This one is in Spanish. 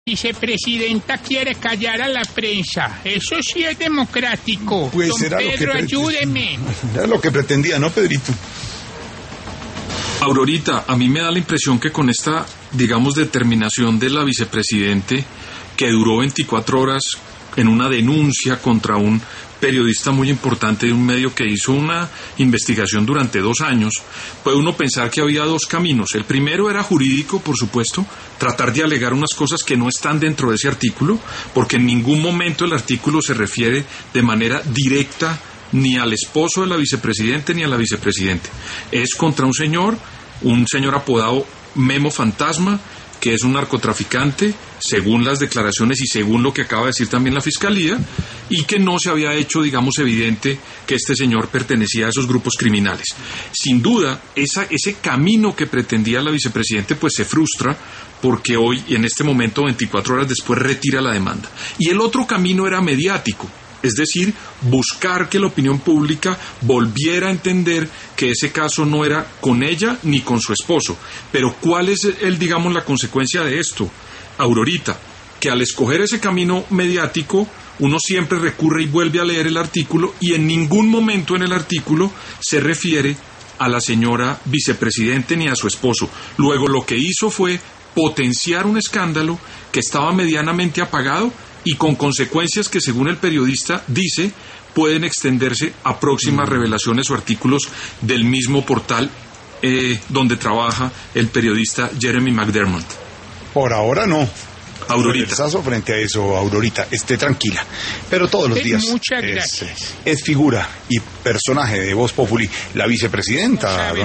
Vicepresidenta quiere callar a la prensa. Eso sí es democrático. Pues Don era Pedro, ayúdeme. Era lo que pretendía, ¿no, Pedrito? Aurorita, a mí me da la impresión que con esta, digamos, determinación de la vicepresidente, que duró 24 horas en una denuncia contra un periodista muy importante de un medio que hizo una investigación durante 2 años, puede uno pensar que había 2 caminos. El primero era jurídico, por supuesto, tratar de alegar unas cosas que no están dentro de ese artículo, porque en ningún momento el artículo se refiere de manera directa ni al esposo de la vicepresidente ni a la vicepresidente. Es contra un señor apodado Memo Fantasma, que es un narcotraficante, según las declaraciones y según lo que acaba de decir también la Fiscalía, y que no se había hecho, digamos, evidente que este señor pertenecía a esos grupos criminales. Sin duda, ese camino que pretendía la vicepresidente, pues se frustra, porque hoy, en este momento, 24 horas después, retira la demanda. Y el otro camino era mediático. Es decir, buscar que la opinión pública volviera a entender que ese caso no era con ella ni con su esposo. Pero ¿cuál es digamos, la consecuencia de esto, Aurorita? Que al escoger ese camino mediático, uno siempre recurre y vuelve a leer el artículo y en ningún momento en el artículo se refiere a la señora vicepresidente ni a su esposo. Luego lo que hizo fue potenciar un escándalo que estaba medianamente apagado y con consecuencias que, según el periodista dice, pueden extenderse a próximas revelaciones o artículos del mismo portal donde trabaja el periodista Jeremy McDermott. Por ahora no. Aurorita. Frente a eso, Aurorita, esté tranquila. Pero todos los días Muchas gracias. es figura y personaje de Voz Populi, la vicepresidenta.